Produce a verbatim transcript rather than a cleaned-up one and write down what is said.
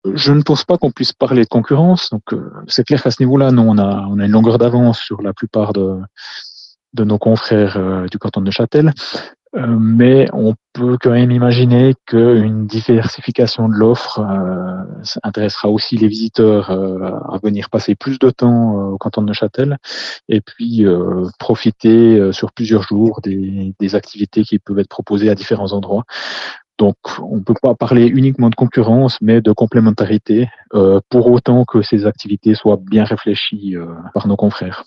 Je ne pense pas qu'on puisse parler de concurrence. Donc, euh, c'est clair qu'à ce niveau-là, nous, on a, on a une longueur d'avance sur la plupart de, de nos confrères euh, du canton de Neuchâtel. Euh, mais on peut quand même imaginer qu'une diversification de l'offre euh, intéressera aussi les visiteurs euh, à venir passer plus de temps euh, au canton de Neuchâtel et puis euh, profiter euh, sur plusieurs jours des, des activités qui peuvent être proposées à différents endroits. Donc, on ne peut pas parler uniquement de concurrence, mais de complémentarité, euh, pour autant que ces activités soient bien réfléchies euh, par nos confrères.